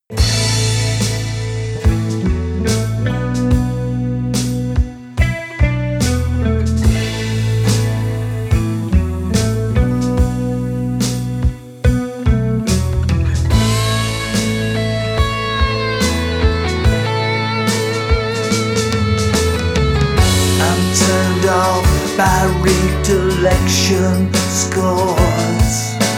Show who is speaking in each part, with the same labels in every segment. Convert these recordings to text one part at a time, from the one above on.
Speaker 1: Turned off by recollection scores,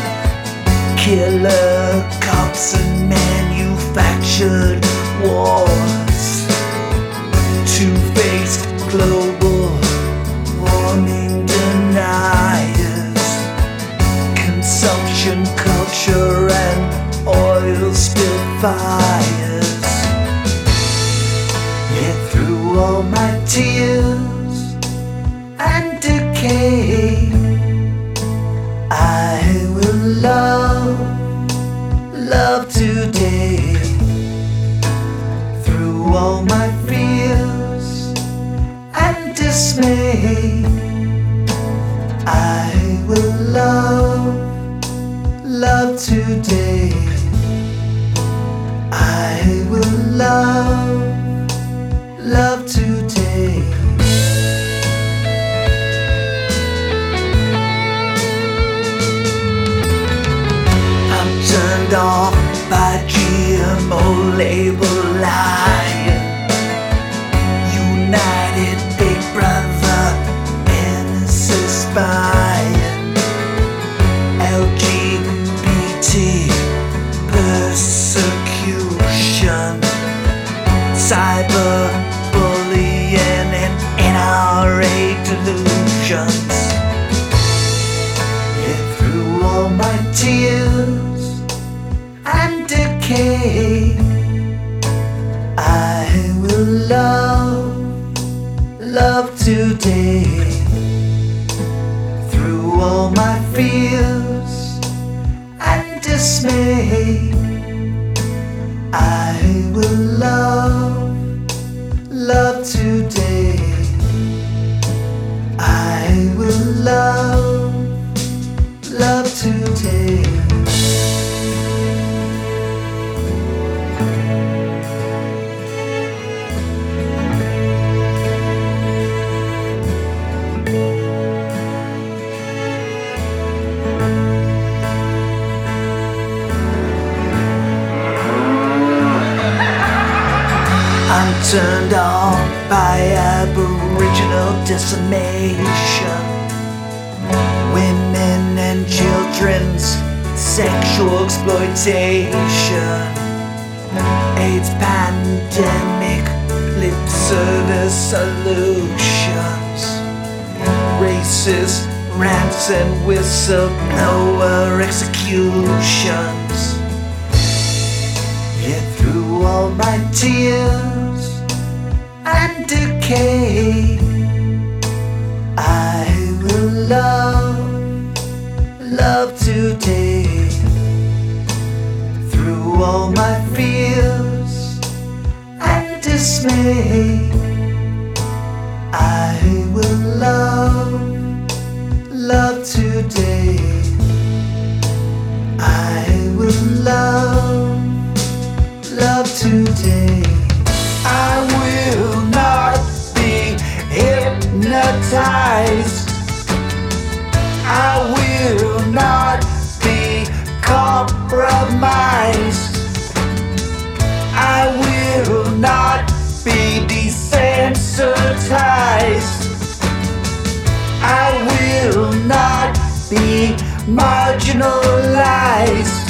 Speaker 1: killer cops and manufactured wars, two-faced global warming deniers, consumption culture and oil spill fires. Yet through all my tears and decay, I will love today. Through all my fears and dismay, I will love today. I will love today. Turned off by GMO label lying, United Big Brother NSA spying, LGBT persecution, cyber bullying and NRA delusions. Yet through all my tears and decay, I will love today. Through all my fears and dismay, I will love today. I will love today. I'm turned on by aboriginal decimation, women and children's sexual exploitation, AIDS pandemic, lip service solutions, racist rants and whistleblower executions. Yet through all my tears and decay, I will love today. Through all my fears and dismay, I will love today. I will love today. I will not be hypnotized. I will not be compromised. I will not be desensitized. I will not be marginalized.